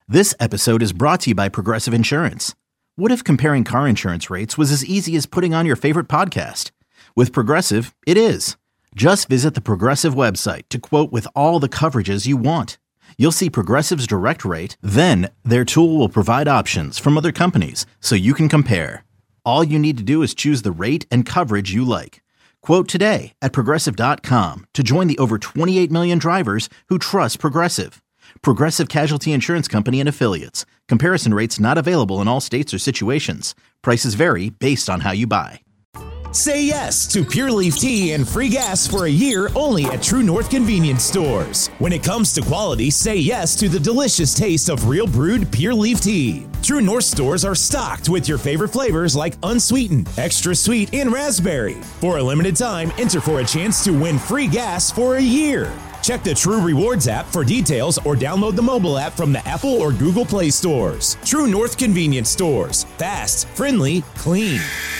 This episode is brought to you by Progressive Insurance. What if comparing car insurance rates was as easy as putting on your favorite podcast? With Progressive, it is. Just visit the Progressive website to quote with all the coverages you want. You'll see Progressive's direct rate, then their tool will provide options from other companies so you can compare. All you need to do is choose the rate and coverage you like. Quote today at Progressive.com to join the over 28 million drivers who trust Progressive. Progressive Casualty Insurance Company and Affiliates. Comparison rates not available in all states or situations. Prices vary based on how you buy. Say yes to Pure Leaf Tea and free gas for a year only at True North Convenience Stores. When it comes to quality, say yes to the delicious taste of real brewed Pure Leaf Tea. True North stores are stocked with your favorite flavors like unsweetened, extra sweet, and raspberry. For a limited time, enter for a chance to win free gas for a year. Check the True Rewards app for details or download the mobile app from the Apple or Google Play stores. True North Convenience Stores. Fast, friendly, clean.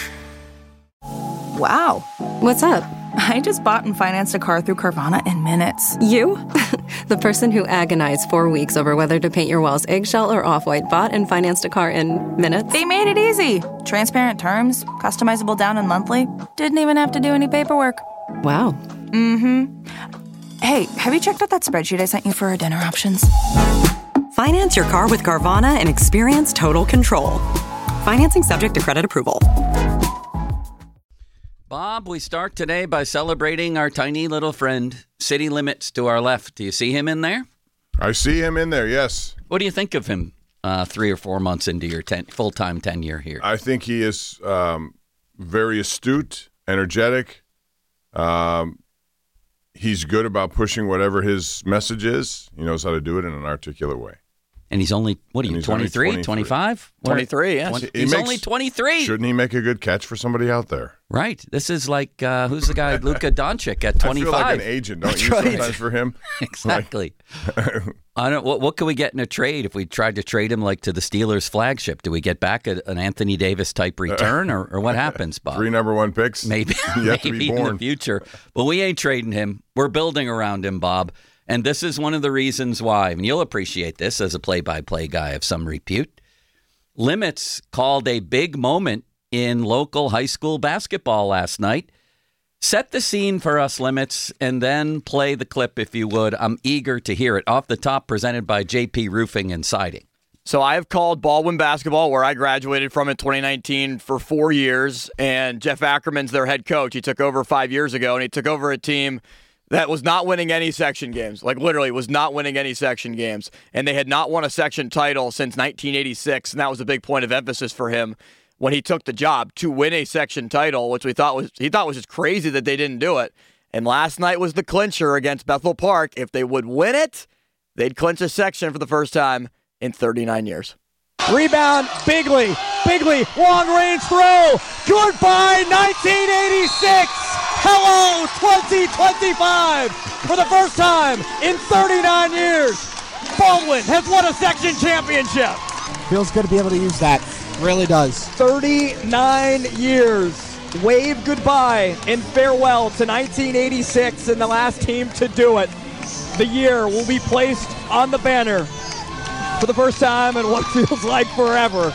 Wow. What's up? I just bought and financed a car through Carvana in minutes. You? The person who agonized 4 weeks over whether to paint your walls eggshell or off-white bought and financed a car in minutes? They made it easy. Transparent terms, customizable down and monthly. Didn't even have to do any paperwork. Wow. Mm-hmm. Hey, have you checked out that spreadsheet I sent you for our dinner options? Finance your car with Carvana and experience total control. Financing subject to credit approval. Bob, we start today by celebrating our tiny little friend, City Limits, to our left. Do you see him in there? I see him in there, yes. What do you think of him 3 or 4 months into your full-time tenure here? I think he is very astute, energetic. He's good about pushing whatever his message is. He knows how to do it in an articulate way. And he's only, what are you, 23, 25? 23, yes. He's only 23. Shouldn't he make a good catch for somebody out there? Right. This is like, who's the guy, Luka Doncic at 25. I feel like an agent, don't you, sometimes for him? Exactly. I don't. What can we get in a trade if we tried to trade him like to the Steelers flagship? Do we get back an Anthony Davis type return or what happens, Bob? 3 number 1 picks? Maybe in the future. But we ain't trading him. We're building around him, Bob. And this is one of the reasons why, and you'll appreciate this as a play-by-play guy of some repute. Limits called a big moment in local high school basketball last night. Set the scene for us, Limits, and then play the clip if you would. I'm eager to hear it. Off the top, presented by JP Roofing and Siding. So I have called Baldwin basketball, where I graduated from in 2019, for 4 years, and Jeff Ackerman's their head coach. He took over 5 years ago, and he took over a team that was not winning any section games. Like, literally was not winning any section games. And they had not won a section title since 1986, and that was a big point of emphasis for him when he took the job, to win a section title, which he thought was just crazy that they didn't do it. And last night was the clincher against Bethel Park. If they would win it, they'd clinch a section for the first time in 39 years. Rebound, Bigley, long-range throw, goodbye 1986, hello 2025, for the first time in 39 years, Baldwin has won a section championship. Feels good to be able to use that, really does. 39 years, wave goodbye and farewell to 1986 and the last team to do it. The year will be placed on the banner for the first time in what feels like forever.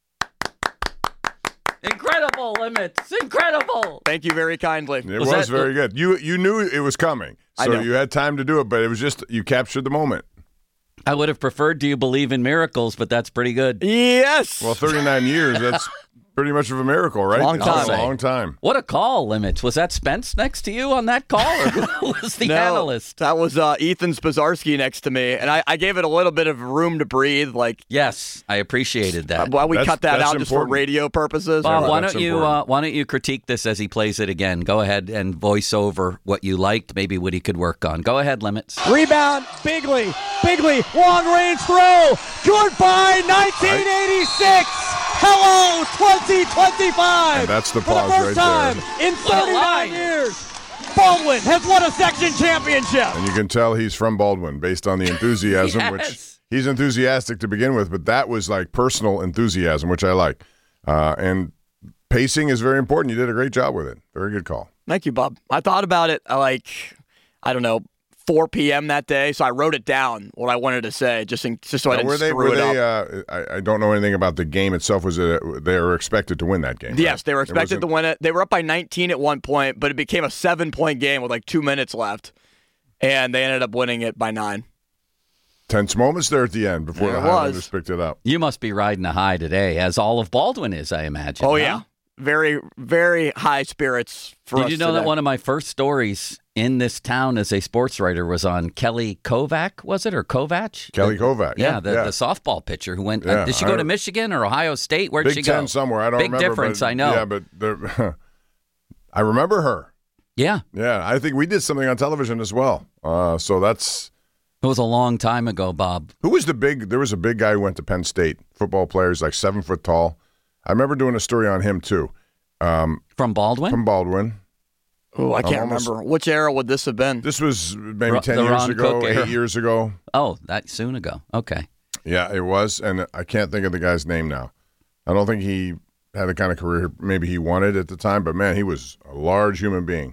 Incredible, Limits. Incredible. Thank you very kindly. It was very good. You knew it was coming, so you had time to do it, but it was just you captured the moment. I would have preferred Do You Believe in Miracles, but that's pretty good. Yes. Well, 39 years, that's pretty much of a miracle, right? Long time. A long time. What a call, Limits. Was that Spence next to you on that call, or who was the analyst? That was Ethan Spazarski next to me, and I gave it a little bit of room to breathe. Yes, I appreciated that. Why we cut that out important. just for radio purposes? Bob, why don't you critique this as he plays it again? Go ahead and voice over what you liked, maybe what he could work on. Go ahead, Limits. Rebound, Bigley, long-range throw, goodbye 1986, hello 2025. And that's the for pause the first right time there. in 39 years, Baldwin has won a section championship. And you can tell he's from Baldwin based on the enthusiasm, Yes. which he's enthusiastic to begin with, but that was like personal enthusiasm, which I like. And pacing is very important. You did a great job with it. Very good call. Thank you, Bob. I thought about it, I don't know, 4 p.m. that day, so I wrote it down, what I wanted to say, just so I didn't screw it up. I don't know anything about the game itself. Was it they were expected to win that game? Yes, right? they were expected to win it. They were up by 19 at one point, but it became a 7-point game with like 2 minutes left, and they ended up winning it by 9. Tense moments there at the end before the Highlanders picked it up. You must be riding a high today, as all of Baldwin is, I imagine. Oh, yeah. Very, very high spirits for us Did you know today. that one of my first stories in this town as a sports writer was on Kelly Kovac, was it, or Kovac? Kelly Kovac. Yeah, the softball pitcher who went. Did she go to Michigan or Ohio State? Where'd she go? Big Ten somewhere. I don't Big remember. Big difference, I know. Yeah, but I remember her. Yeah. Yeah, I think we did something on television as well. So that's... It was a long time ago, Bob. Who was there was a big guy who went to Penn State, football player, he's like 7 foot tall. I remember doing a story on him, too. From Baldwin? From Baldwin. Oh, I can't remember. Which era would this have been? This was maybe 10 years Ron ago, Cook 8 years ago. Oh, that soon ago. Okay. Yeah, it was, and I can't think of the guy's name now. I don't think he had the kind of career maybe he wanted at the time, but, man, he was a large human being.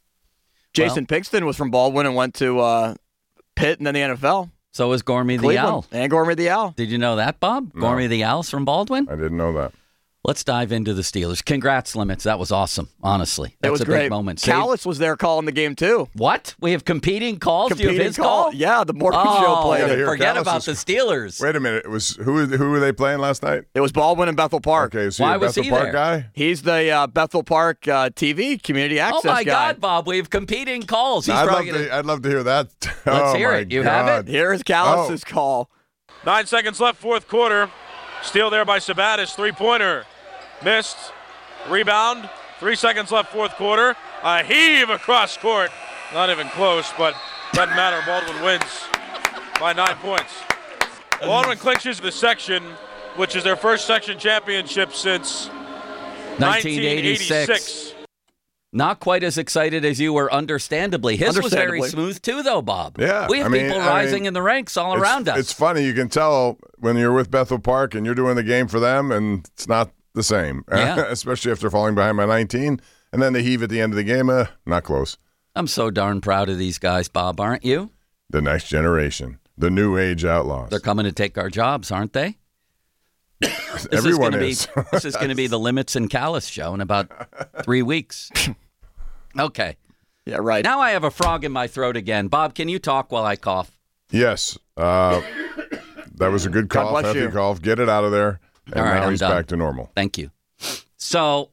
Jason Pigston was from Baldwin and went to Pitt and then the NFL. So was Gormy the Owl. And Gormy the Owl. Did you know that, Bob? No. Gormy the Owl's from Baldwin? I didn't know that. Let's dive into the Steelers. Congrats, Limits. That was awesome, honestly. That was a great. big moment. Callis was there calling the game, too. What? We have competing calls? Do you have his call? Yeah, the morning show played it. Forget about the Steelers. Wait a minute. It was who were they playing last night? It was Baldwin and Bethel Park. Okay, so Why you're a was Bethel he Park there? guy? He's the Bethel Park TV community access guy. Oh, my God, Bob. We have competing calls. He's I'd love to hear that. Let's hear it. You have it? Here's Callis' call. 9 seconds left, fourth quarter. Steal there by Sabatis, three-pointer. Missed. Rebound. 3 seconds left, fourth quarter. A heave across court. Not even close, but doesn't matter. Baldwin wins by 9 points. Baldwin clinches the section, which is their first section championship since 1986. Not quite as excited as you were, understandably. His was very smooth, too, though, Bob. Yeah. We have people rising in the ranks all around us. It's funny. You can tell when you're with Bethel Park and you're doing the game for them, and it's not the same. Yeah. Especially after falling behind by 19. And then the heave at the end of the game, not close. I'm so darn proud of these guys, Bob, aren't you? The next generation. The new age outlaws. They're coming to take our jobs, aren't they? Everyone is. This is going to be the Limits and Callis show in about 3 weeks. Okay. Yeah, right. Now I have a frog in my throat again. Bob, can you talk while I cough? Yes. That was a good cough. Healthy cough. Get it out of there. And all right, now I'm he's done. back to normal. Thank you. So,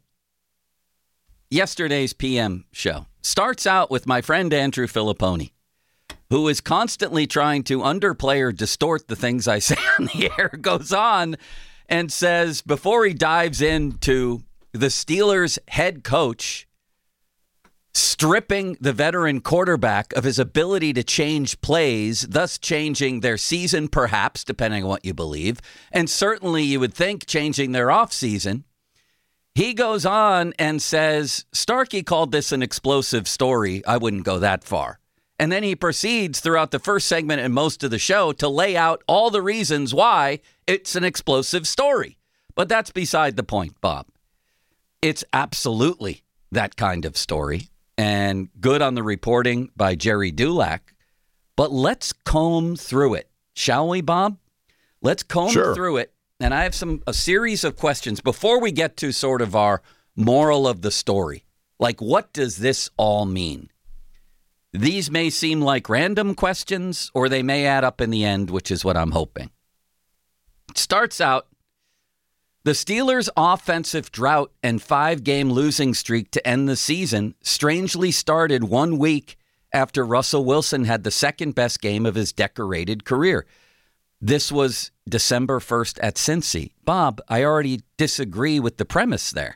yesterday's PM show starts out with my friend Andrew Filipponi, who is constantly trying to underplay or distort the things I say on the air, goes on and says, before he dives into the Steelers head coach stripping the veteran quarterback of his ability to change plays, thus changing their season, perhaps, depending on what you believe, and certainly you would think changing their offseason, he goes on and says, Starkey called this an explosive story. I wouldn't go that far. And then he proceeds throughout the first segment and most of the show to lay out all the reasons why it's an explosive story. But that's beside the point, Bob. It's absolutely that kind of story. And good on the reporting by Jerry Dulac. But let's comb through it, shall we, Bob? Let's comb through it. And I have a series of questions before we get to sort of our moral of the story. Like, what does this all mean? These may seem like random questions, or they may add up in the end, which is what I'm hoping. It starts out, the Steelers' offensive drought and 5-game losing streak to end the season strangely started 1 week after Russell Wilson had the second-best game of his decorated career. This was December 1st at Cincy. Bob, I already disagree with the premise there.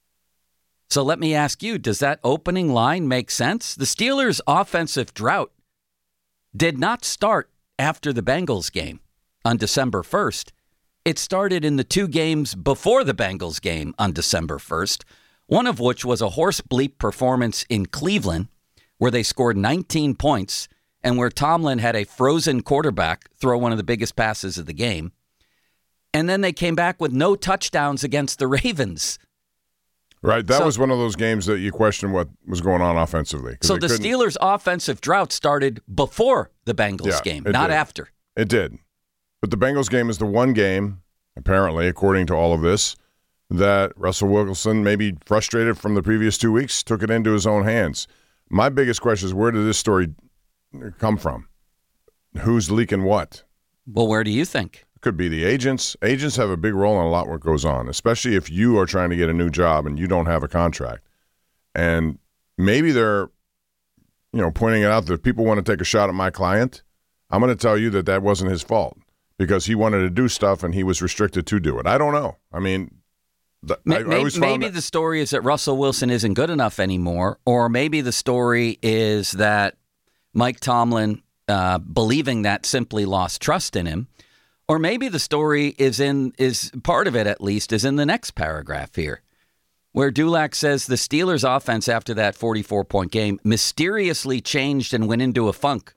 So let me ask you, does that opening line make sense? The Steelers' offensive drought did not start after the Bengals game on December 1st. It started in the 2 games before the Bengals game on December 1st, one of which was a horse bleep performance in Cleveland, where they scored 19 points and where Tomlin had a frozen quarterback throw one of the biggest passes of the game. And then they came back with no touchdowns against the Ravens. Right. That was one of those games that you question what was going on offensively. So the Steelers' offensive drought started before the Bengals game, not after. It did. But the Bengals game is the one game, apparently, according to all of this, that Russell Wilson, maybe frustrated from the previous 2 weeks, took it into his own hands. My biggest question is, where did this story come from? Who's leaking what? Well, where do you think? Could be the agents. Agents have a big role in a lot what goes on, especially if you are trying to get a new job and you don't have a contract. And maybe they're, pointing it out that if people want to take a shot at my client, I'm going to tell you that wasn't his fault because he wanted to do stuff and he was restricted to do it. I don't know. I mean, maybe the story is that Russell Wilson isn't good enough anymore, or maybe the story is that Mike Tomlin, believing that, simply lost trust in him. Or maybe the story is part of it, at least, is in the next paragraph here, where Dulac says the Steelers' offense after that 44-point game mysteriously changed and went into a funk.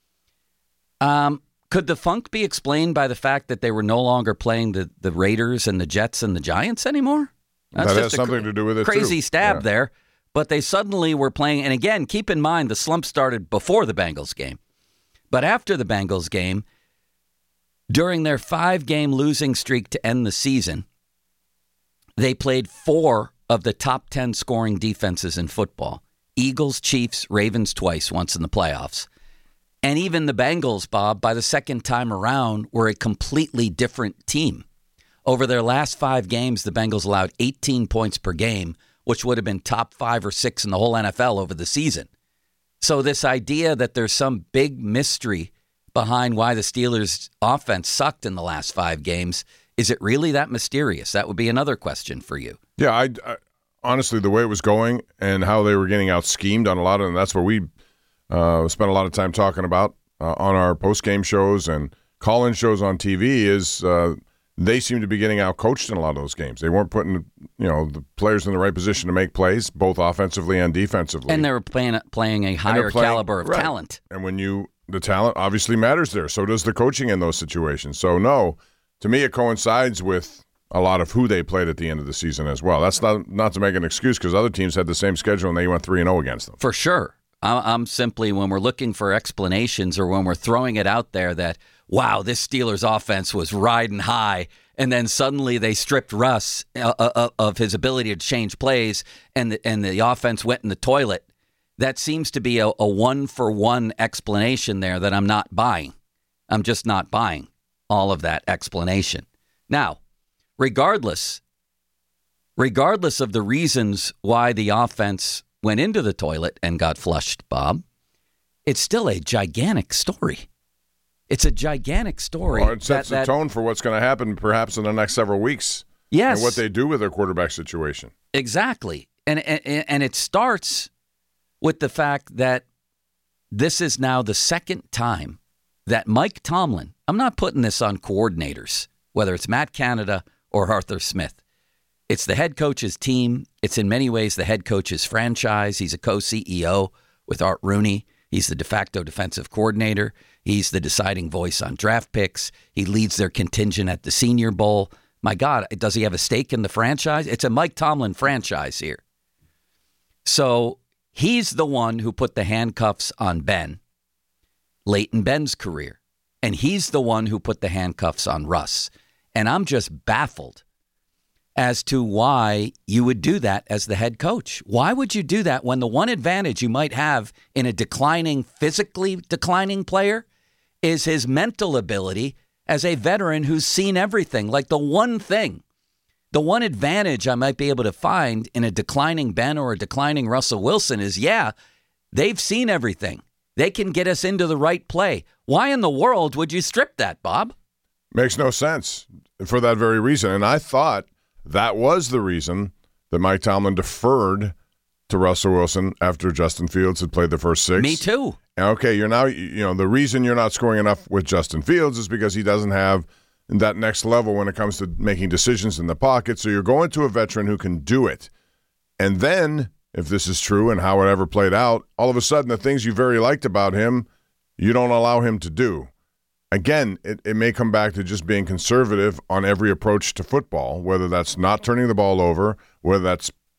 Could the funk be explained by the fact that they were no longer playing the Raiders and the Jets and the Giants anymore? That has something to do with it, crazy too. stab there. But they suddenly were playing. And again, keep in mind, the slump started before the Bengals game. But after the Bengals game, during their 5-game losing streak to end the season, they played 4 of the top 10 scoring defenses in football. Eagles, Chiefs, Ravens twice, once in the playoffs. And even the Bengals, Bob, by the second time around, were a completely different team. Over their last 5 games, the Bengals allowed 18 points per game, which would have been top 5 or 6 in the whole NFL over the season. So this idea that there's some big mystery behind why the Steelers' offense sucked in the last 5 games, is it really that mysterious? That would be another question for you. Yeah, I honestly, the way it was going and how they were getting out-schemed on a lot of them, that's what we spent a lot of time talking about on our post-game shows and call-in shows on TV is they seem to be getting out-coached in a lot of those games. They weren't putting the players in the right position to make plays, both offensively and defensively. And they were playing a higher caliber of talent. And when the talent obviously matters there. So does the coaching in those situations. So, no, to me it coincides with a lot of who they played at the end of the season as well. That's not to make an excuse because other teams had the same schedule and they went 3-0 against them. For sure. I'm simply, when we're looking for explanations or when we're throwing it out there that, wow, this Steelers offense was riding high, and then suddenly they stripped Russ of his ability to change plays and the offense went in the toilet. That seems to be a one-for-one explanation there that I'm not buying. I'm just not buying all of that explanation. Now, regardless of the reasons why the offense went into the toilet and got flushed, Bob, it's still a gigantic story. It's a gigantic story. Well, it sets the tone for what's going to happen perhaps in the next several weeks. Yes. And what they do with their quarterback situation. Exactly. And it starts with the fact that this is now the second time that Mike Tomlin, I'm not putting this on coordinators, whether it's Matt Canada or Arthur Smith. It's the head coach's team. It's in many ways the head coach's franchise. He's a co-CEO with Art Rooney. He's the de facto defensive coordinator. He's the deciding voice on draft picks. He leads their contingent at the Senior Bowl. My God, does he have a stake in the franchise? It's a Mike Tomlin franchise here. So he's the one who put the handcuffs on Ben late in Ben's career. And he's the one who put the handcuffs on Russ. And I'm just baffled as to why you would do that as the head coach. Why would you do that when the one advantage you might have in a physically declining player is his mental ability as a veteran who's seen everything? Like the one advantage I might be able to find in a declining Ben or a declining Russell Wilson is, they've seen everything. They can get us into the right play. Why in the world would you strip that, Bob? Makes no sense for that very reason. And I thought that was the reason that Mike Tomlin deferred to Russell Wilson after Justin Fields had played the first 6. Me too. Okay, you're now, the reason you're not scoring enough with Justin Fields is because he doesn't have that next level when it comes to making decisions in the pocket. So you're going to a veteran who can do it. And then, if this is true and how it ever played out, all of a sudden the things you very liked about him, you don't allow him to do. Again, it may come back to just being conservative on every approach to football, whether that's not turning the ball over, whether that's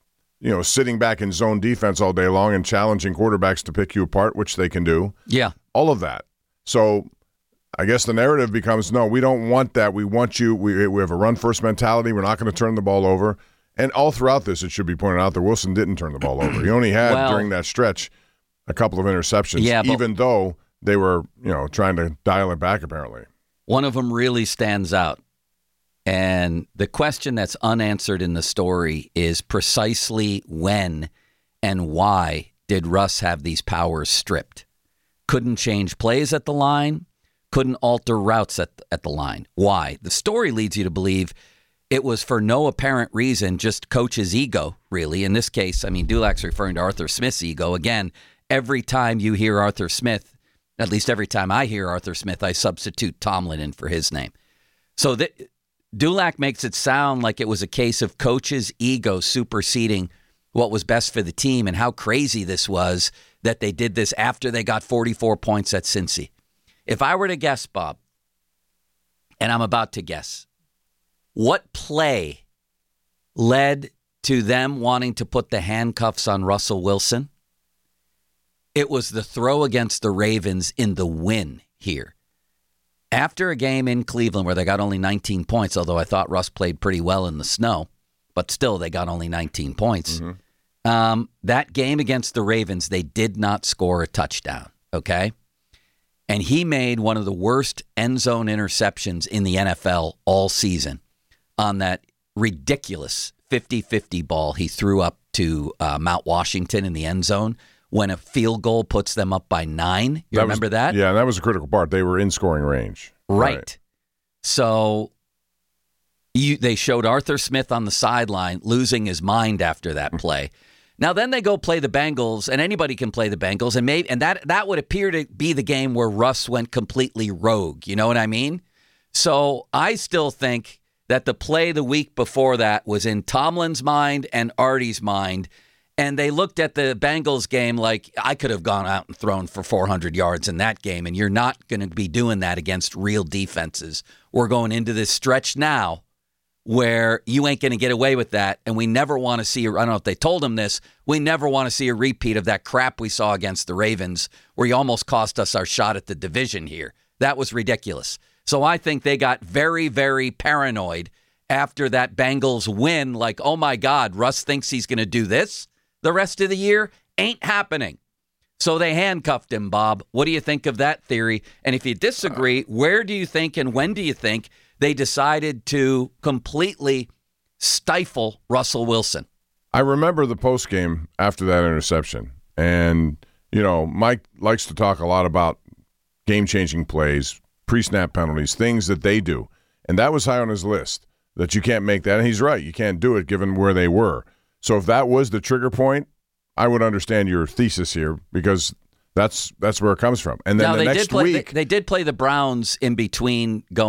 sitting back in zone defense all day long and challenging quarterbacks to pick you apart, which they can do. Yeah. All of that. So I guess the narrative becomes, no, we don't want that. We want you. We have a run-first mentality. We're not going to turn the ball over. And all throughout this, it should be pointed out that Wilson didn't turn the ball over. He only had, during that stretch, a couple of interceptions, even though they were, trying to dial it back, apparently. One of them really stands out. And the question that's unanswered in the story is precisely when and why did Russ have these powers stripped? Couldn't change plays at the line, couldn't alter routes at the line. Why? The story leads you to believe it was for no apparent reason, just coach's ego, really. In this case, Dulac's referring to Arthur Smith's ego. Again, every time you hear Arthur Smith, at least every time I hear Arthur Smith, I substitute Tomlin in for his name. So Dulac makes it sound like it was a case of coach's ego superseding what was best for the team and how crazy this was that they did this after they got 44 points at Cincy. If I were to guess, Bob, and I'm about to guess, what play led to them wanting to put the handcuffs on Russell Wilson? It was the throw against the Ravens in the win here. After a game in Cleveland where they got only 19 points, although I thought Russ played pretty well in the snow, but still they got only 19 points. Mm-hmm. That game against the Ravens, they did not score a touchdown, okay? And he made one of the worst end zone interceptions in the NFL all season on that ridiculous 50-50 ball he threw up to Mount Washington in the end zone when a field goal puts them up by 9. You remember that? Yeah, that was a critical part. They were in scoring range. Right. So they showed Arthur Smith on the sideline losing his mind after that play. Now then they go play the Bengals, and anybody can play the Bengals, and that would appear to be the game where Russ went completely rogue. You know what I mean? So I still think that the play the week before that was in Tomlin's mind and Artie's mind. And they looked at the Bengals game like, I could have gone out and thrown for 400 yards in that game, and you're not going to be doing that against real defenses. We're going into this stretch now where you ain't going to get away with that, and we never want to see, I don't know if they told him this, we never want to see a repeat of that crap we saw against the Ravens where you almost cost us our shot at the division here. That was ridiculous. So I think they got very, very paranoid after that Bengals win, like, oh my God, Russ thinks he's going to do this the rest of the year. Ain't happening. So they handcuffed him, Bob. What do you think of that theory? And if you disagree, where do you think and when do you think they decided to completely stifle Russell Wilson? I remember the postgame after that interception. And, Mike likes to talk a lot about game-changing plays, pre-snap penalties, things that they do. And that was high on his list, that you can't make that. And he's right. You can't do it given where they were. So if that was the trigger point, I would understand your thesis here because that's where it comes from. And then next week, they did play the Browns in between the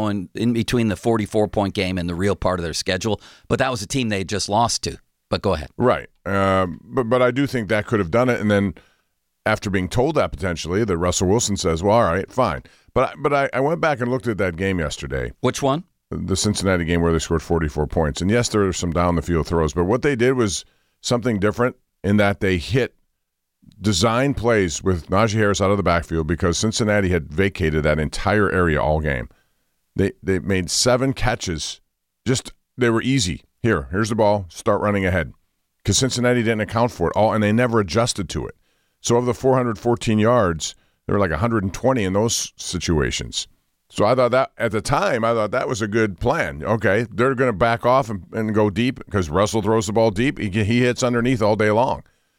44-point game and the real part of their schedule, but that was a team they had just lost to. But go ahead. Right. But I do think that could have done it. And then after being told that potentially, that Russell Wilson says, well, all right, fine. But I went back and looked at that game yesterday. Which one? The Cincinnati game where they scored 44 points. And yes, there are some down-the-field throws, but what they did was something different in that they hit design plays with Najee Harris out of the backfield because Cincinnati had vacated that entire area all game. They made 7 catches. They were easy. Here's the ball. Start running ahead. Because Cincinnati didn't account for it all, and they never adjusted to it. So of the 414 yards, there were like 120 in those situations. So I thought that at the time, that was a good plan. Okay, they're going to back off and go deep because Russell throws the ball deep. He hits underneath all day long.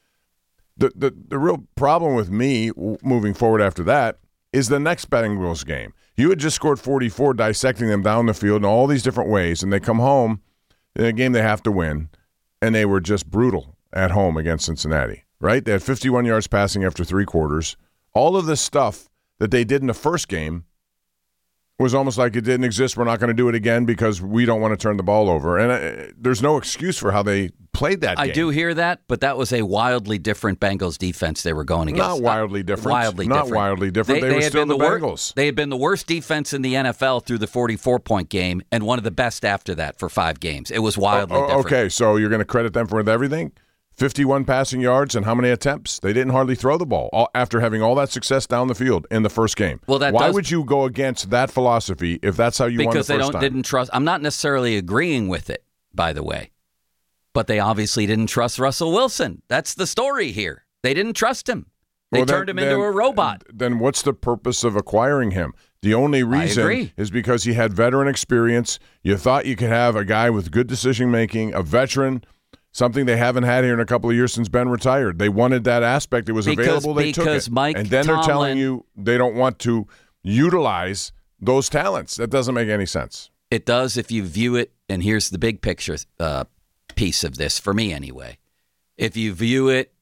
The real problem with me moving forward after that is the next Bengals game. You had just scored 44, dissecting them down the field in all these different ways, and they come home in a game they have to win, and they were just brutal at home against Cincinnati, right? They had 51 yards passing after 3 quarters. All of this stuff that they did in the first game was almost like it didn't exist. We're not going to do it again because we don't want to turn the ball over. And there's no excuse for how they played that game. I do hear that, but that was a wildly different Bengals defense they were going against. Not wildly different. Not wildly different. They were still the Bengals. They had been the worst defense in the NFL through the 44-point game and one of the best after that for 5 games. It was wildly different. Okay, so you're going to credit them for everything? 51 passing yards and how many attempts? They didn't hardly throw the ball after having all that success down the field in the first game. Well, why would you go against that philosophy if that's how you won the first time? Because they didn't trust. I'm not necessarily agreeing with it, by the way, but they obviously didn't trust Russell Wilson. That's the story here. They didn't trust him. They turned him into a robot. Then what's the purpose of acquiring him? The only reason is because he had veteran experience. You thought you could have a guy with good decision-making, a veteran, something they haven't had here in a couple of years since Ben retired. They wanted that aspect. It was available. They took it. And then they're telling you they don't want to utilize those talents. That doesn't make any sense. It does if you view it, and here's the big picture piece of this, for me anyway. If you view it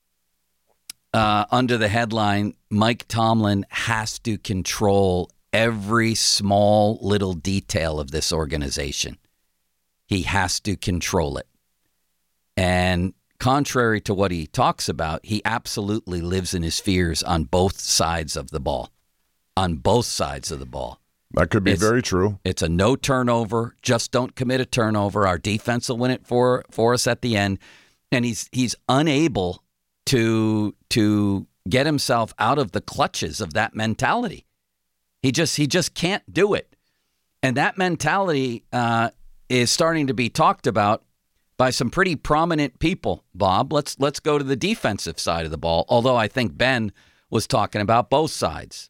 under the headline, Mike Tomlin has to control every small little detail of this organization. He has to control it. And contrary to what he talks about, he absolutely lives in his fears on both sides of the ball. On both sides of the ball. That could be very true. It's a no turnover. Just don't commit a turnover. Our defense will win it for us at the end. And he's unable to get himself out of the clutches of that mentality. He just can't do it. And that mentality is starting to be talked about by some pretty prominent people, Bob. Let's go to the defensive side of the ball, although I think Ben was talking about both sides.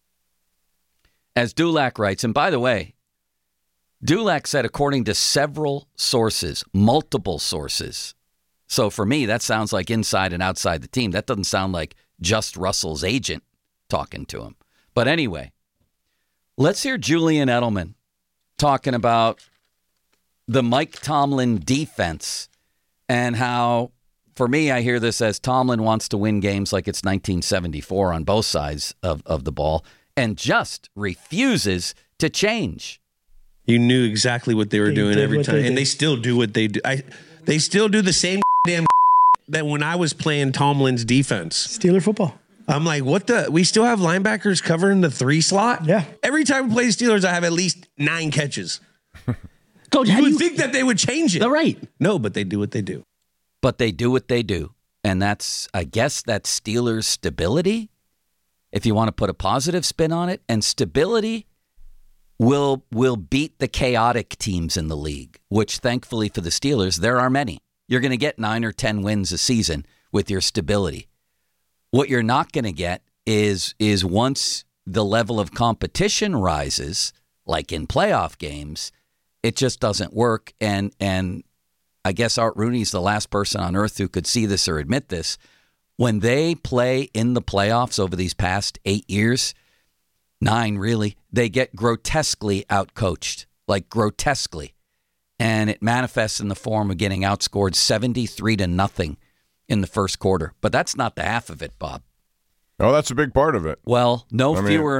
As Dulac writes, and by the way, Dulac said according to several sources, multiple sources. So for me, that sounds like inside and outside the team. That doesn't sound like just Russell's agent talking to him. But anyway, let's hear Julian Edelman talking about the Mike Tomlin defense and how, for me, I hear this as Tomlin wants to win games like it's 1974 on both sides of the ball and just refuses to change. You knew exactly what they were doing every time, and they still do what they do. They still do the same damn that when I was playing Tomlin's defense. Steeler football. I'm like, we still have linebackers covering the 3 slot? Yeah. Every time we play the Steelers, I have at least 9 catches. Coach, you would think that they would change it. Right. No, but they do what they do. But they do what they do. And that's, I guess, that's Steelers' stability, if you want to put a positive spin on it. And stability will beat the chaotic teams in the league, which thankfully for the Steelers, there are many. You're going to get 9 or 10 wins a season with your stability. What you're not going to get is once the level of competition rises, like in playoff games, it just doesn't work. And I guess Art Rooney's the last person on earth who could see this or admit this. When they play in the playoffs over these past 8 years, 9 really, they get grotesquely outcoached, like grotesquely. And it manifests in the form of getting outscored 73-0 in the first quarter. But that's not the half of it, Bob. Oh, that's a big part of it. Well, no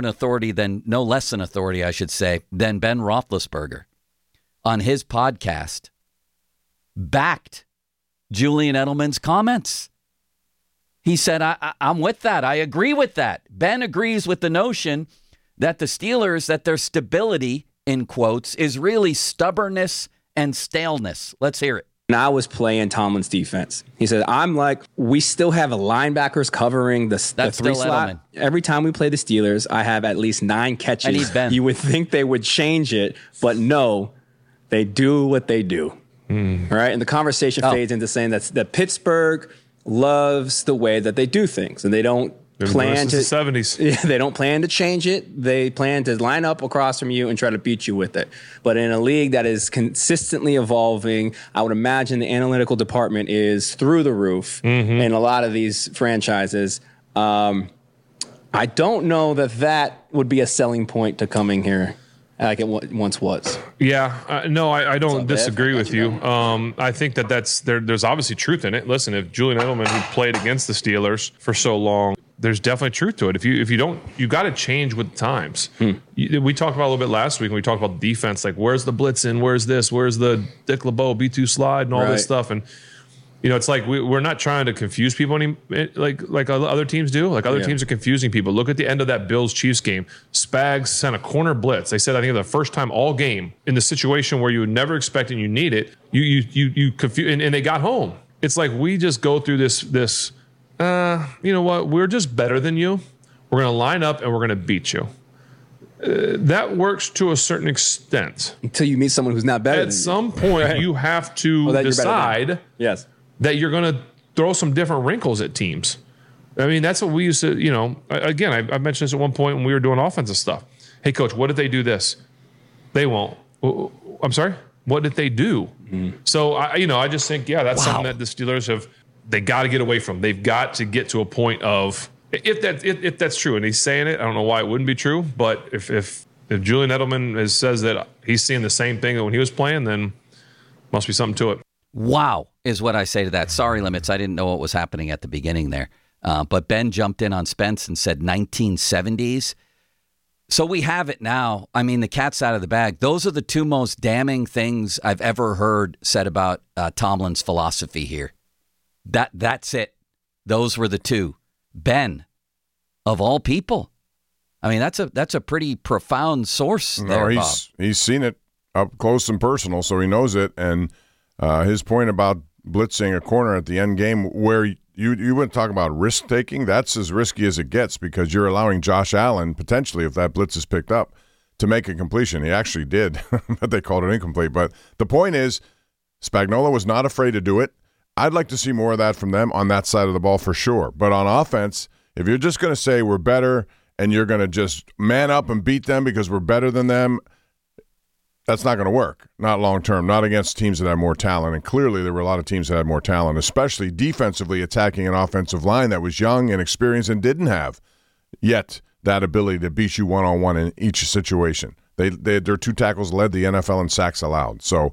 less an authority, I should say, than Ben Roethlisberger on his podcast backed Julian Edelman's comments. He said, I'm with that. I agree with that. Ben agrees with the notion that the Steelers, that their stability, in quotes, is really stubbornness and staleness. Let's hear it. And I was playing Tomlin's defense. He said, we still have linebackers covering the 3 slot. Edelman. Every time we play the Steelers, I have at least 9 catches. I need Ben. You would think they would change it, but no, they do what they do. All right. And the conversation fades into saying that Pittsburgh loves the way that they do things, and they don't plan to the 70s. Yeah, they don't plan to change it. They plan to line up across from you and try to beat you with it. But in a league that is consistently evolving, I would imagine the analytical department is through the roof in a lot of these franchises. I don't know that would be a selling point to coming here like it once was. Yeah, no, I don't disagree with you. I think there's obviously truth in it. Listen, if Julian Edelman, who played against the Steelers for so long, there's definitely truth to it. If you don't, you got to change with the times. We talked about a little bit last week when we talked about defense, like where's the blitzing, where's this, where's the Dick LeBeau B2 slide and all this stuff. And it's like we're not trying to confuse people like other teams do. Like other teams are confusing people. Look at the end of that Bills-Chiefs game. Spags sent a corner blitz. They said, I think the first time all game in the situation where you would never expect it and you need it, you confuse, and they got home. it's like we just go through this. You know what? We're just better than you. We're going to line up and we're going to beat you. That works to a certain extent. Until you meet someone who's not better than you. At some point, you have to decide that you're going to throw some different wrinkles at teams. I mean, that's what we used to, again, I mentioned this at one point when we were doing offensive stuff. Hey, coach, what if they do this? They won't. I'm sorry? What did they do? Mm-hmm. So, I just think, that's something that the Steelers they got to get away from. They've got to get to a point of, if that's true, and he's saying it, I don't know why it wouldn't be true, but if Julian Edelman says that he's seeing the same thing that when he was playing, then must be something to it. Wow is what I say to that. Sorry, Limits. I didn't know what was happening at the beginning there. But Ben jumped in on Spence and said 1970s. So we have it now. I mean, the cat's out of the bag. Those are the two most damning things I've ever heard said about Tomlin's philosophy here. That's it. Those were the two. Ben, of all people. I mean, that's a pretty profound source there, Bob. He's seen it up close and personal, so he knows it. And his point about blitzing a corner at the end game where you wouldn't talk about risk-taking. That's as risky as it gets because you're allowing Josh Allen, potentially, if that blitz is picked up, to make a completion. He actually did, but they called it incomplete. But the point is, Spagnuolo was not afraid to do it. I'd like to see more of that from them on that side of the ball for sure. But on offense, if you're just going to say we're better and you're going to just man up and beat them because we're better than them, that's not going to work. Not long term, not against teams that have more talent. And clearly there were a lot of teams that had more talent, especially defensively attacking an offensive line that was young and experienced and didn't have yet that ability to beat you one-on-one in each situation. Their two tackles led the NFL in sacks allowed. So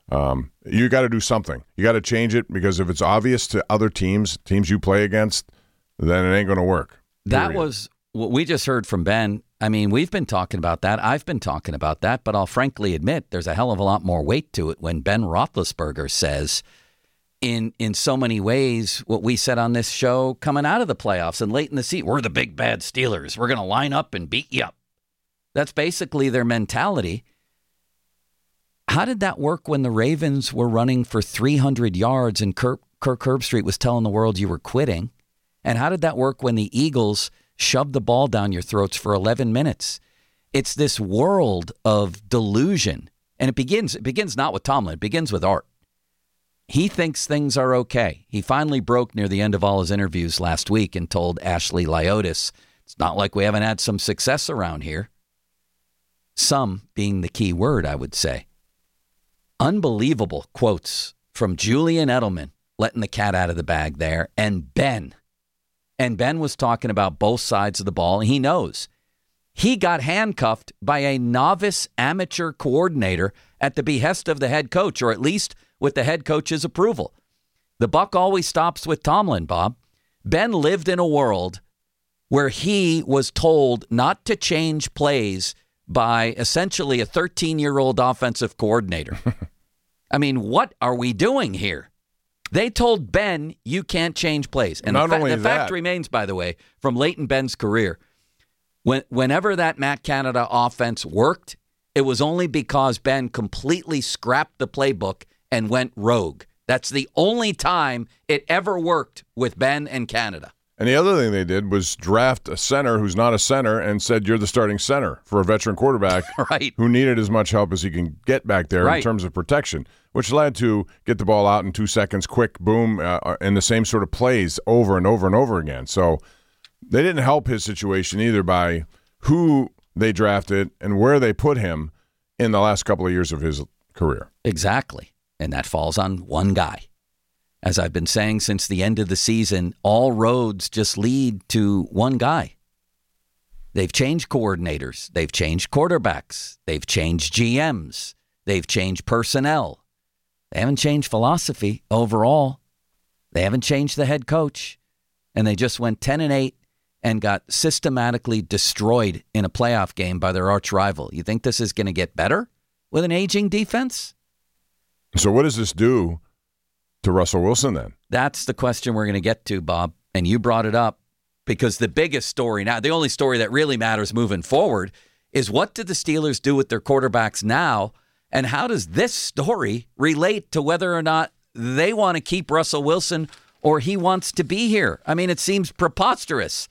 you got to do something. You got to change it because if it's obvious to other teams you play against, then it ain't going to work. That was what we just heard from Ben. I mean, we've been talking about that. I've been talking about that, but I'll frankly admit there's a hell of a lot more weight to it when Ben Roethlisberger says, in so many ways, what we said on this show coming out of the playoffs and late in the season, we're the big bad Steelers. We're going to line up and beat you up. That's basically their mentality. How did that work when the Ravens were running for 300 yards and Kirk Herbstreit was telling the world you were quitting? And how did that work when the Eagles shoved the ball down your throats for 11 minutes? It's this world of delusion. And it begins not with Tomlin, it begins with Art. He thinks things are okay. He finally broke near the end of all his interviews last week and told Ashley Lyotis, it's not like we haven't had some success around here. Some being the key word, I would say. Unbelievable quotes from Julian Edelman, letting the cat out of the bag there, and Ben. And Ben was talking about both sides of the ball, and he knows. He got handcuffed by a novice amateur coordinator at the behest of the head coach, or at least with the head coach's approval. The buck always stops with Tomlin, Bob. Ben lived in a world where he was told not to change plays by essentially a 13-year-old offensive coordinator. I mean, what are we doing here? They told Ben, you can't change plays. And the fact remains, by the way, from late in Ben's career, whenever that Matt Canada offense worked, it was only because Ben completely scrapped the playbook and went rogue. That's the only time it ever worked with Ben and Canada. And the other thing they did was draft a center who's not a center and said, you're the starting center for a veteran quarterback right. who needed as much help as he can get back there in terms of protection, which led to get the ball out in 2 seconds, quick, boom, and the same sort of plays over and over and over again. So they didn't help his situation either by who they drafted and where they put him in the last couple of years of his career. Exactly. And that falls on one guy. As I've been saying since the end of the season, all roads just lead to one guy. They've changed coordinators. They've changed quarterbacks. They've changed GMs. They've changed personnel. They haven't changed philosophy overall. They haven't changed the head coach. And they just went 10-8 and got systematically destroyed in a playoff game by their arch rival. You think this is going to get better with an aging defense? So what does this do to Russell Wilson then? That's the question we're going to get to, Bob. And you brought it up because the biggest story now, the only story that really matters moving forward is what did the Steelers do with their quarterbacks now? And how does this story relate to whether or not they want to keep Russell Wilson or he wants to be here. I mean, it seems preposterous.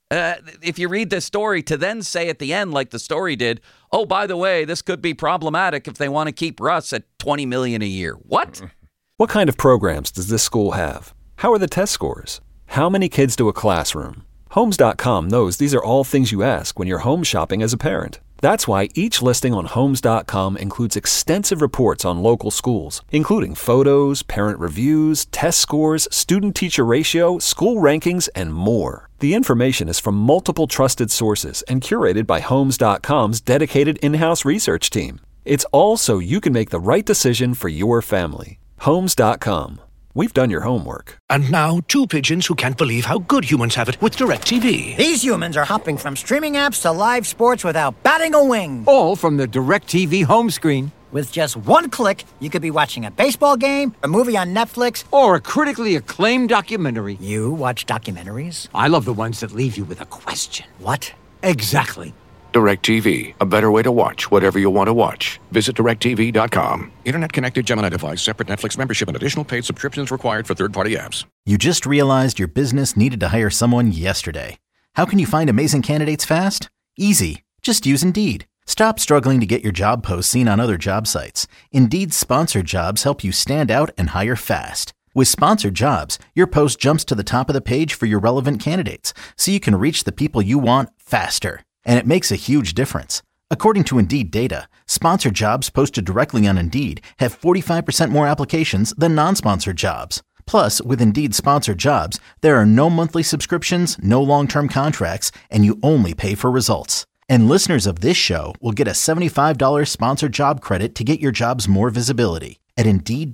If you read this story, to then say at the end, like the story did, oh, by the way, this could be problematic if they want to keep Russ at $20 million a year. What? What kind of programs does this school have? How are the test scores? How many kids to a classroom? Homes.com knows these are all things you ask when you're home shopping as a parent. That's why each listing on Homes.com includes extensive reports on local schools, including photos, parent reviews, test scores, student-teacher ratio, school rankings, and more. The information is from multiple trusted sources and curated by Homes.com's dedicated in-house research team. It's all so you can make the right decision for your family. Homes.com. We've done your homework. And now, two pigeons who can't believe how good humans have it with DirecTV. These humans are hopping from streaming apps to live sports without batting a wing. All from the DirecTV home screen. With just one click, you could be watching a baseball game, a movie on Netflix, or a critically acclaimed documentary. You watch documentaries? I love the ones that leave you with a question. What? Exactly. DirecTV, a better way to watch whatever you want to watch. Visit DirecTV.com. Internet connected Gemini device, separate Netflix membership, and additional paid subscriptions required for third-party apps. You just realized your business needed to hire someone yesterday. How can you find amazing candidates fast? Easy. Just use Indeed. Stop struggling to get your job posts seen on other job sites. Indeed's sponsored jobs help you stand out and hire fast. With sponsored jobs, your post jumps to the top of the page for your relevant candidates, so you can reach the people you want faster. And it makes a huge difference. According to Indeed data, sponsored jobs posted directly on Indeed have 45% more applications than non-sponsored jobs. Plus, with Indeed sponsored jobs, there are no monthly subscriptions, no long-term contracts, and you only pay for results. And listeners of this show will get a $75 sponsored job credit to get your jobs more visibility at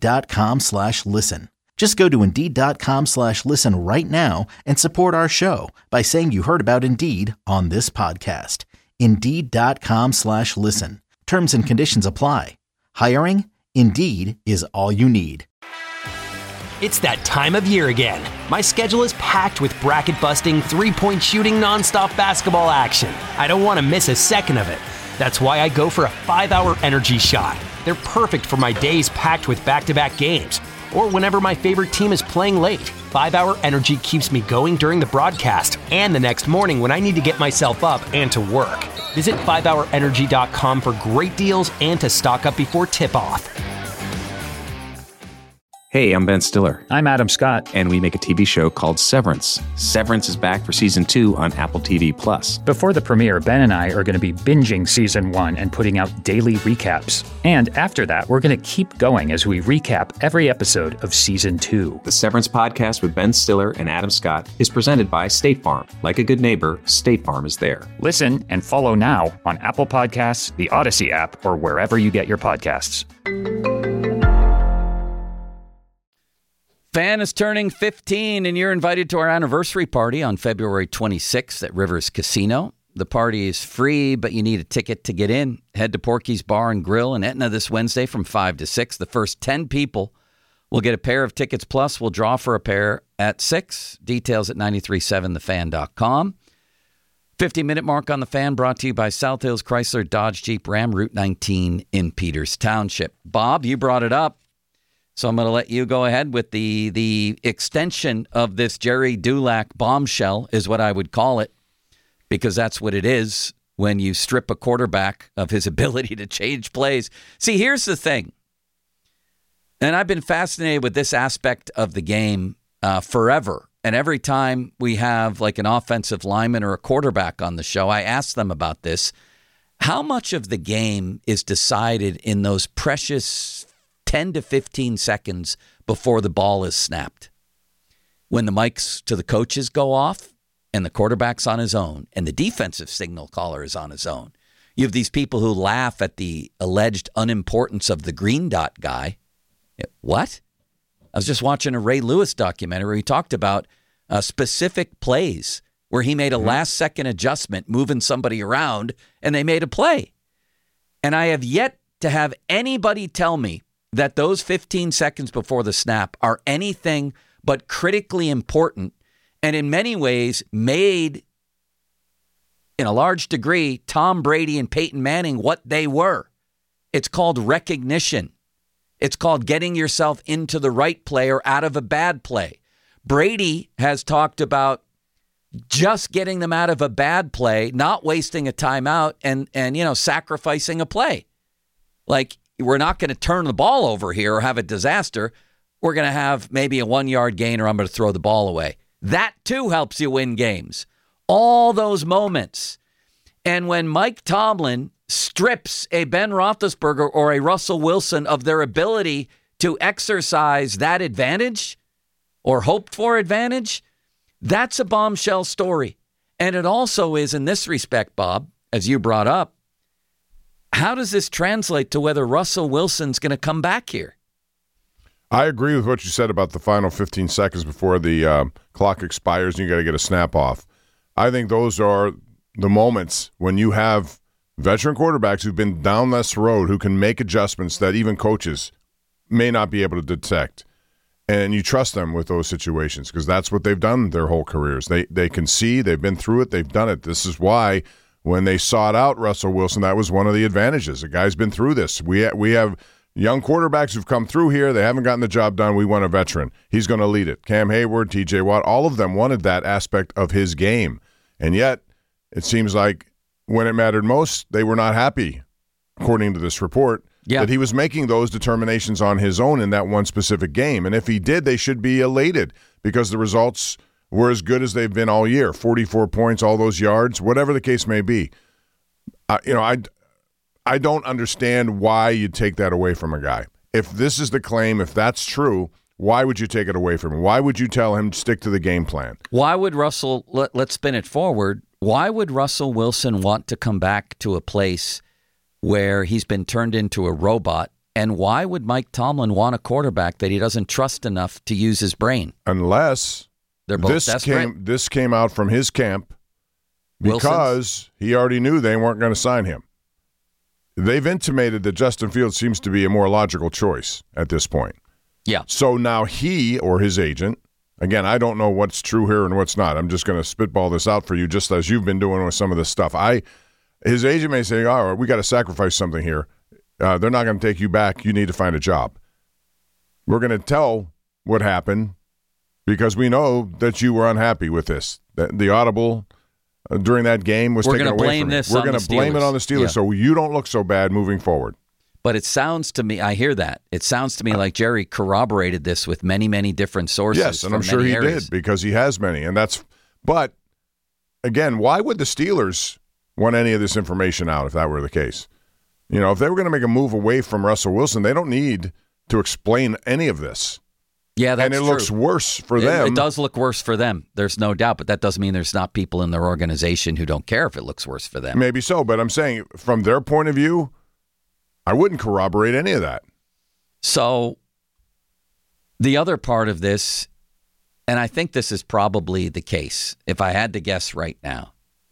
Indeed.com/listen. Just go to Indeed.com/listen right now and support our show by saying you heard about Indeed on this podcast. Indeed.com/listen. Terms and conditions apply. Hiring? Indeed is all you need. It's that time of year again. My schedule is packed with bracket-busting, three-point shooting, nonstop basketball action. I don't want to miss a second of it. That's why I go for a 5-hour energy shot. They're perfect for my days packed with back-to-back games, or whenever my favorite team is playing late. 5-hour energy keeps me going during the broadcast and the next morning when I need to get myself up and to work. Visit 5hourenergy.com for great deals and to stock up before tip-off. Hey, I'm Ben Stiller. I'm Adam Scott. And we make a TV show called Severance. Severance is back for Season 2 on Apple TV+. Before the premiere, Ben and I are going to be binging Season 1 and putting out daily recaps. And after that, we're going to keep going as we recap every episode of Season 2. The Severance podcast with Ben Stiller and Adam Scott is presented by State Farm. Like a good neighbor, State Farm is there. Listen and follow now on Apple Podcasts, the Odyssey app, or wherever you get your podcasts. Fan is turning 15, and you're invited to our anniversary party on February 26th at Rivers Casino. The party is free, but you need a ticket to get in. Head to Porky's Bar and Grill in Etna this Wednesday from 5 to 6. The first 10 people will get a pair of tickets, plus we'll draw for a pair at 6. Details at 937thefan.com. 50-minute mark on the Fan brought to you by South Hills Chrysler Dodge Jeep Ram, Route 19 in Peters Township. Bob, you brought it up. So I'm going to let you go ahead with the extension of this Jerry Dulac bombshell is what I would call it, because that's what it is when you strip a quarterback of his ability to change plays. See, here's the thing, and I've been fascinated with this aspect of the game forever. And every time we have like an offensive lineman or a quarterback on the show, I ask them about this. How much of the game is decided in those precious 10 to 15 seconds before the ball is snapped, when the mics to the coaches go off and the quarterback's on his own and the defensive signal caller is on his own? You have these people who laugh at the alleged unimportance of the green dot guy. What? I was just watching a Ray Lewis documentary where he talked about specific plays where he made a last-second adjustment, moving somebody around, and they made a play. And I have yet to have anybody tell me that those 15 seconds before the snap are anything but critically important, and in many ways made, in a large degree, Tom Brady and Peyton Manning what they were. It's called recognition. It's called getting yourself into the right play or out of a bad play. Brady has talked about just getting them out of a bad play, not wasting a timeout and sacrificing a play. Like, we're not going to turn the ball over here or have a disaster. We're going to have maybe a 1-yard gain or I'm going to throw the ball away. That, too, helps you win games. All those moments. And when Mike Tomlin strips a Ben Roethlisberger or a Russell Wilson of their ability to exercise that advantage or hoped for advantage, that's a bombshell story. And it also is in this respect, Bob, as you brought up, how does this translate to whether Russell Wilson's going to come back here? I agree with what you said about the final 15 seconds before the clock expires and you got to get a snap off. I think those are the moments when you have veteran quarterbacks who've been down this road who can make adjustments that even coaches may not be able to detect. And you trust them with those situations because that's what they've done their whole careers. They can see, they've been through it, they've done it. This is why when they sought out Russell Wilson, that was one of the advantages. The guy's been through this. We have young quarterbacks who've come through here. They haven't gotten the job done. We want a veteran. He's going to lead it. Cam Hayward, T.J. Watt, all of them wanted that aspect of his game. And yet it seems like when it mattered most, they were not happy, according to this report, that he was making those determinations on his own in that one specific game. And if he did, they should be elated because the results were as good as they've been all year. 44 points, all those yards, whatever the case may be. I don't understand why you'd take that away from a guy. If this is the claim, if that's true, why would you take it away from him? Why would you tell him to stick to the game plan? Why would Russell, let's spin it forward, why would Russell Wilson want to come back to a place where he's been turned into a robot? And why would Mike Tomlin want a quarterback that he doesn't trust enough to use his brain? Unless they're both desperate. This came out from his camp because he already knew they weren't going to sign him. They've intimated that Justin Fields seems to be a more logical choice at this point. Yeah. So now he or his agent, again, I don't know what's true here and what's not. I'm just going to spitball this out for you just as you've been doing with some of this stuff. His agent may say, all right, we got to sacrifice something here. They're not going to take you back. You need to find a job. We're going to tell what happened because we know that you were unhappy with this. The audible during that game was taken away from you. We're going to blame it on the Steelers so you don't look so bad moving forward. But it sounds to me, I hear that. It sounds to me like Jerry corroborated this with many, many different sources. Yes, and I'm sure he did because he has many. But, again, why would the Steelers want any of this information out if that were the case? You know, if they were going to make a move away from Russell Wilson, they don't need to explain any of this. Yeah, that's true. And it looks worse for them. It does look worse for them. There's no doubt, but that doesn't mean there's not people in their organization who don't care if it looks worse for them. Maybe so, but I'm saying from their point of view, I wouldn't corroborate any of that. So the other part of this, and I think this is probably the case, if I had to guess right now,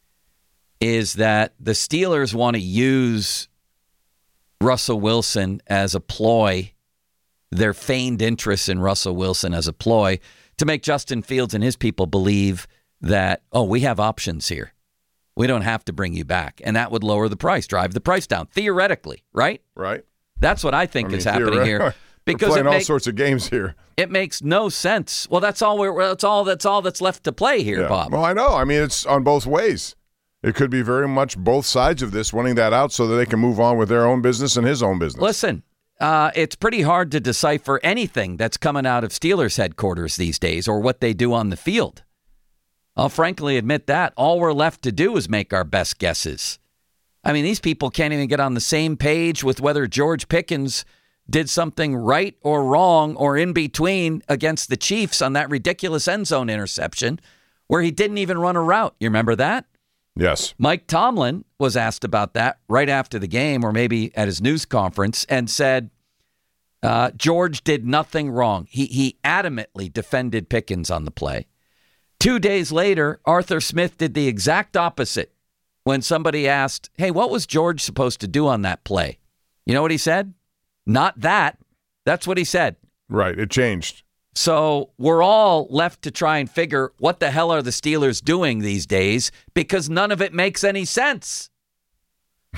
is that the Steelers want to use Russell Wilson as a ploy, their feigned interest in Russell Wilson as a ploy, to make Justin Fields and his people believe that, we have options here. We don't have to bring you back. And that would lower the price, drive the price down, theoretically, right? Right. That's what I think is happening here. Because we're playing all sorts of games here. It makes no sense. Well, that's all that's left to play here, Bob. Well, I know. I mean, it's on both ways. It could be very much both sides of this wanting that out so that they can move on with their own business and his own business. Listen, it's pretty hard to decipher anything that's coming out of Steelers headquarters these days or what they do on the field. I'll frankly admit that. All we're left to do is make our best guesses. I mean, these people can't even get on the same page with whether George Pickens did something right or wrong or in between against the Chiefs on that ridiculous end zone interception where he didn't even run a route. You remember that? Yes. Mike Tomlin was asked about that right after the game or maybe at his news conference and said George did nothing wrong. He adamantly defended Pickens on the play. 2 days later, Arthur Smith did the exact opposite when somebody asked, hey, what was George supposed to do on that play? You know what he said? Not that. That's what he said. Right. It changed. So we're all left to try and figure what the hell are the Steelers doing these days because none of it makes any sense.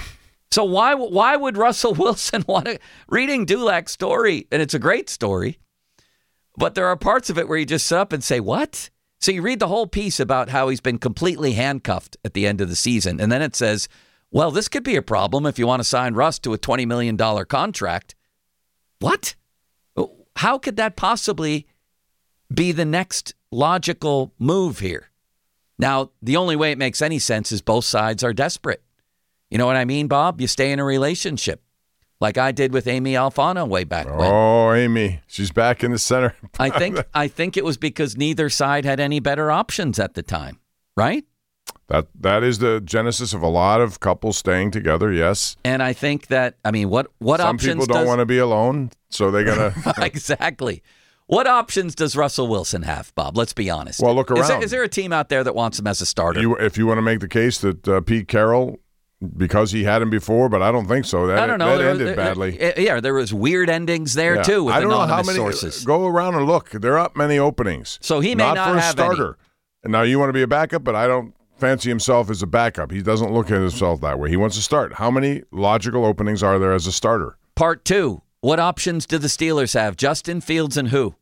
So why would Russell Wilson want to, reading Dulac's story, and it's a great story, but there are parts of it where you just sit up and say, what? So you read the whole piece about how he's been completely handcuffed at the end of the season, and then it says, well, this could be a problem if you want to sign Russ to a $20 million contract. What? How could that possibly be the next logical move here? Now, the only way it makes any sense is both sides are desperate. You know what I mean, Bob? You stay in a relationship like I did with Amy Alfano way back when. Oh, Amy. She's back in the center. I think it was because neither side had any better options at the time, right? That is the genesis of a lot of couples staying together, yes. And I think that, I mean, what Some options people don't want to be alone, so they got to... Exactly. What options does Russell Wilson have, Bob? Let's be honest. Well, look around. Is there a team out there that wants him as a starter? If you want to make the case that Pete Carroll, because he had him before, but I don't think so. I don't know. That ended badly. Yeah, there was weird endings there, too, with I don't know how many sources. Go around and look. There are up many openings. So he may not for a have starter. And now you want to be a backup, but I don't fancy himself as a backup. He doesn't look at himself that way. He wants to start. How many logical openings are there as a starter? Part 2. What options do the Steelers have? Justin Fields and who?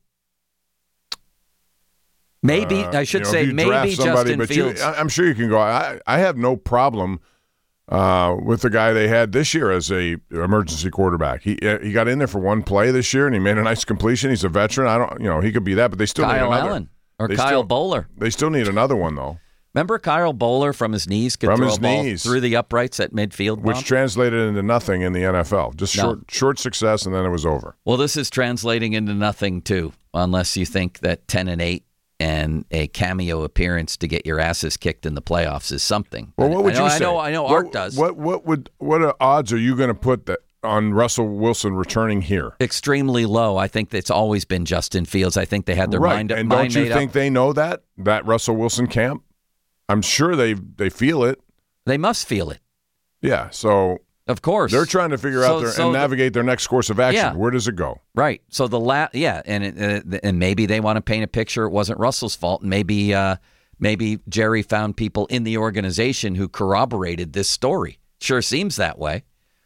Maybe, I should say, maybe Justin Fields. I'm sure you can go. I have no problem with the guy they had this year as a emergency quarterback. He got in there for one play this year, and he made a nice completion. He's a veteran. He could be that, but they still need another. Kyle Allen or Kyle Bowler. They still need another one, though. Remember Kyle Bowler from his knees could throw a ball through the uprights at midfield? Which translated into nothing in the NFL. Just short success, and then it was over. Well, this is translating into nothing, too, unless you think that 10-8 and a cameo appearance to get your asses kicked in the playoffs is something. Well, what would you say? I know Art does. What odds are you going to put on Russell Wilson returning here? Extremely low. I think it's always been Justin Fields. I think they had their mind made up. And don't you think they know that Russell Wilson camp? I'm sure they feel it. They must feel it. Yeah, so of course they're trying to figure out and navigate their next course of action. Yeah. Where does it go? Right. So and maybe they want to paint a picture. It wasn't Russell's fault. And maybe Jerry found people in the organization who corroborated this story. Sure seems that way.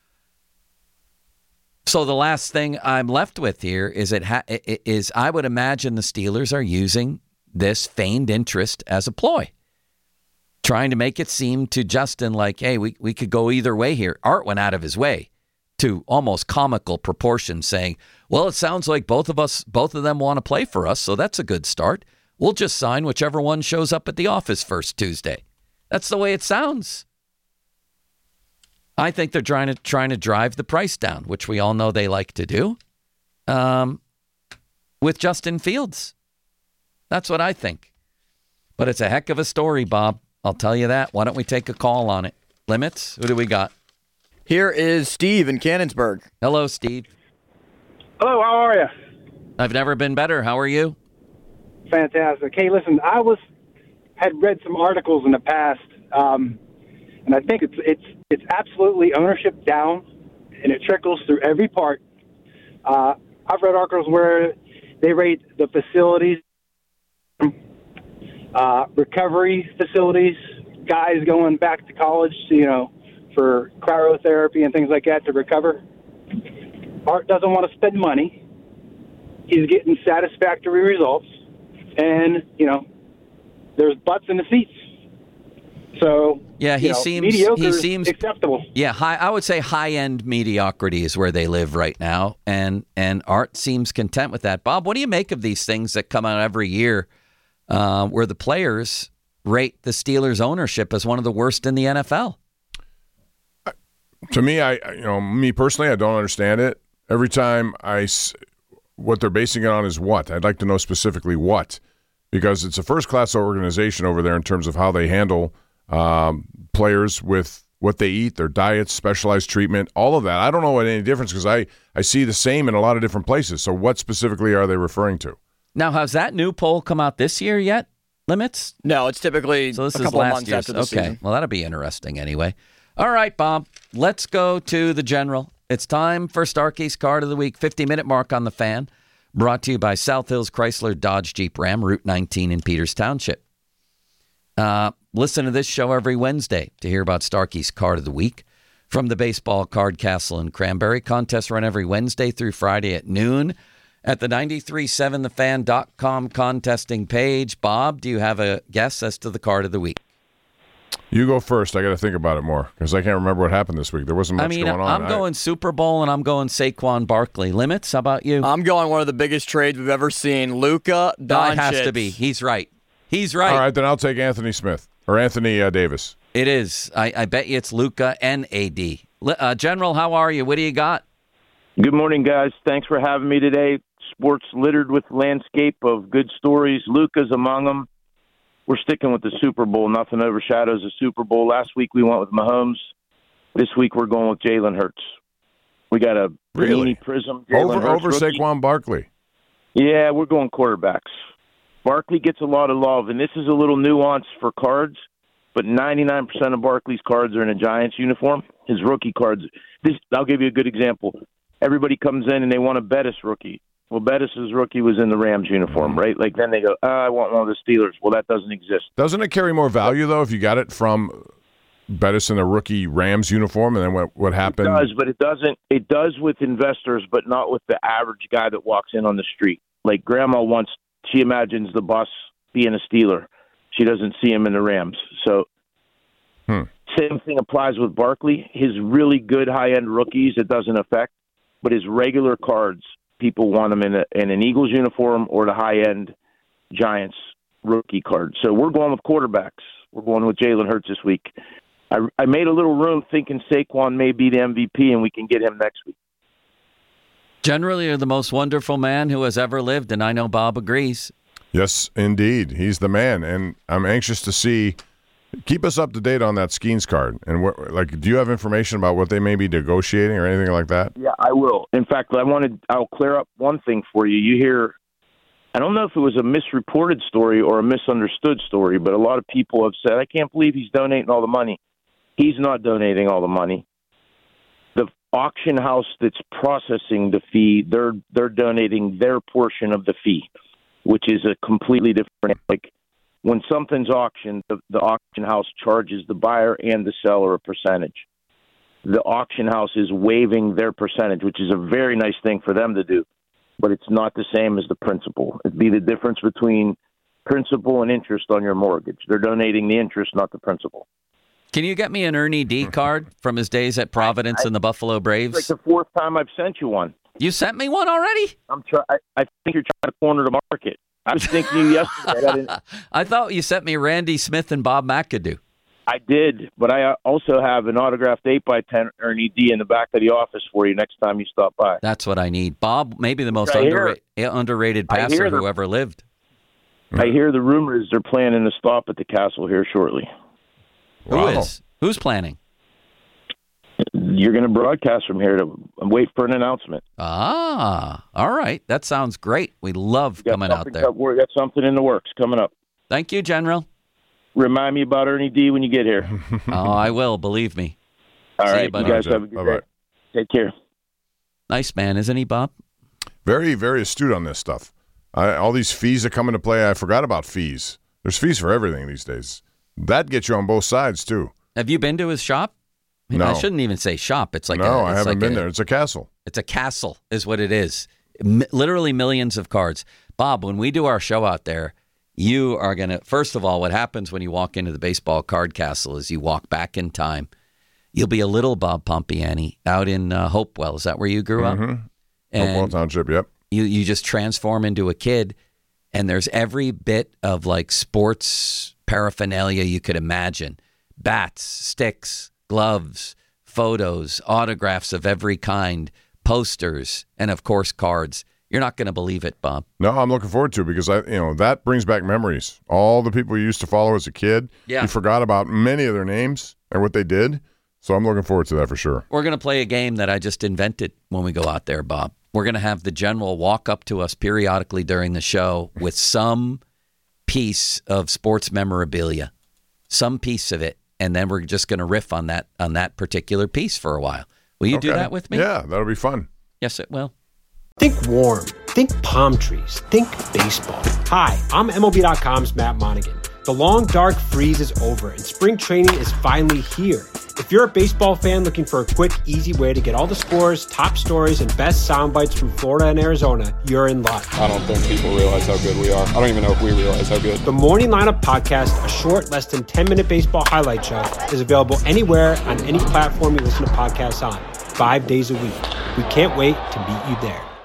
So the last thing I'm left with here is I would imagine the Steelers are using this feigned interest as a ploy, trying to make it seem to Justin like, hey, we could go either way here. Art went out of his way to almost comical proportions, saying, well, it sounds like both of them want to play for us, so that's a good start. We'll just sign whichever one shows up at the office first Tuesday. That's the way it sounds. I think they're trying to drive the price down, which we all know they like to do, with Justin Fields. That's what I think. But it's a heck of a story, Bob. I'll tell you that. Why don't we take a call on it? Limits? Who do we got? Here is Steve in Cannonsburg. Hello, Steve. Hello, how are you? I've never been better. How are you? Fantastic. Hey, listen, I had read some articles in the past, and I think it's absolutely ownership down, and it trickles through every part. I've read articles where they rate the facilities, recovery facilities, guys going back to college, for cryotherapy and things like that to recover. Art doesn't want to spend money. He's getting satisfactory results, and there's butts in the seats. So yeah, he seems acceptable. Yeah, I would say high-end mediocrity is where they live right now, and Art seems content with that. Bob, what do you make of these things that come out every year, where the players rate the Steelers' ownership as one of the worst in the NFL? To me, me personally, I don't understand it. Every time what they're basing it on is what? I'd like to know specifically what, because it's a first-class organization over there in terms of how they handle players with what they eat, their diets, specialized treatment, all of that. I don't know what any difference, because I see the same in a lot of different places. So what specifically are they referring to? Now, has that new poll come out this year yet, Limits? No, it's typically so this a is couple last months year's. after the season. Okay, well, that'll be interesting anyway. All right, Bob, let's go to the General. It's time for Starkey's Card of the Week, 50-minute mark on the Fan, brought to you by South Hills Chrysler Dodge Jeep Ram, Route 19 in Peters Township. Listen to this show every Wednesday to hear about Starkey's Card of the Week. from the Baseball Card Castle in Cranberry. Contests run every Wednesday through Friday at noon at the 937thefan.com contesting page. Bob, do you have a guess as to the card of the week? You go first. I got to think about it more because I can't remember what happened this week. There wasn't much going on. I'm going Super Bowl, and I'm going Saquon Barkley. Limits, how about you? I'm going one of the biggest trades we've ever seen. Luka Doncic. That has to be. He's right. He's right. All right, then I'll take Anthony Smith or Anthony Davis. It is. I bet you it's Luka and AD. General, how are you? What do you got? Good morning, guys. Thanks for having me today. Sports littered with landscape of good stories. Luka's among them. We're sticking with the Super Bowl. Nothing overshadows the Super Bowl. Last week we went with Mahomes. This week we're going with Jalen Hurts. We got a Panini Prism. Over Saquon Barkley. Yeah, we're going quarterbacks. Barkley gets a lot of love, and this is a little nuance for cards, but 99% of Barkley's cards are in a Giants uniform. His rookie cards. I'll give you a good example. Everybody comes in and they want a Bettis rookie. Well, Bettis' rookie was in the Rams uniform, right? Like then they go, I want one of the Steelers. Well, that doesn't exist. Doesn't it carry more value, though, if you got it from Bettis in a rookie Rams uniform and then what happened? It does, but it doesn't. It does with investors, but not with the average guy that walks in on the street. Like Grandma she imagines the bus being a Steeler. She doesn't see him in the Rams. So same thing applies with Barkley. His really good high-end rookies, it doesn't affect. But his regular cards, people want him in an Eagles uniform or the high-end Giants rookie card. So we're going with quarterbacks. We're going with Jalen Hurts this week. I made a little room thinking Saquon may be the MVP and we can get him next week. Generally, you're the most wonderful man who has ever lived, and I know Bob agrees. Yes, indeed. He's the man, and I'm anxious to see. Keep us up to date on that Skeens card. And do you have information about what they may be negotiating or anything like that? Yeah, I will. In fact, I'll clear up one thing for you. You hear, I don't know if it was a misreported story or a misunderstood story, but a lot of people have said, I can't believe he's donating all the money. He's not donating all the money. The auction house that's processing the fee, they're donating their portion of the fee, which is a completely different. Like when something's auctioned, the auction house charges the buyer and the seller a percentage. The auction house is waiving their percentage, which is a very nice thing for them to do, but it's not the same as the principal. It'd be the difference between principal and interest on your mortgage. They're donating the interest, not the principal. Can you get me an Ernie D card from his days at Providence and the Buffalo Braves? It's like the fourth time I've sent you one. You sent me one already? I think you're trying to corner the market. I was thinking you yesterday. I thought you sent me Randy Smith and Bob McAdoo. I did, but I also have an autographed 8x10 Ernie D in the back of the office for you next time you stop by. That's what I need. Bob, maybe the most underrated passer who ever lived. I hear the rumors they're planning to stop at the Castle here shortly. Wow. Who is? Who's planning? You're going to broadcast from here to wait for an announcement. Ah, all right. That sounds great. We love coming out there. We got something in the works coming up. Thank you, General. Remind me about Ernie D when you get here. Oh, I will. Believe me. All right. You guys have a good day. Take care. Nice man, isn't he, Bob? Very, very astute on this stuff. All these fees that come into play, I forgot about fees. There's fees for everything these days. That gets you on both sides, too. Have you been to his shop? No. I shouldn't even say shop. It's like I haven't been there. It's a castle. It's a castle is what it is. Literally millions of cards. Bob, when we do our show out there, you are going to, first of all, what happens when you walk into the baseball card castle is you walk back in time. You'll be a little Bob Pompiani out in Hopewell. Is that where you grew up? Hopewell Township, yep. You just transform into a kid, and there's every bit of like sports paraphernalia you could imagine. Bats, sticks, gloves, photos, autographs of every kind, posters, and of course cards. You're not going to believe it, Bob. No, I'm looking forward to it because that brings back memories. All the people you used to follow as a kid, you forgot about many of their names and what they did. So I'm looking forward to that for sure. We're going to play a game that I just invented when we go out there, Bob. We're going to have the General walk up to us periodically during the show with some piece of sports memorabilia, some piece of it, and then we're just going to riff on that particular piece for a while. Will you do that with me? Yeah, that'll be fun. Yes, it will. Think warm. Think palm trees. Think baseball. Hi, I'm MLB.com's Matt Monaghan. The long, dark freeze is over, and spring training is finally here. If you're a baseball fan looking for a quick, easy way to get all the scores, top stories, and best sound bites from Florida and Arizona, you're in luck. I don't think people realize how good we are. I don't even know if we realize how good. The Morning Lineup Podcast, a short, less than 10-minute baseball highlight show, is available anywhere on any platform you listen to podcasts on, 5 days a week. We can't wait to meet you there.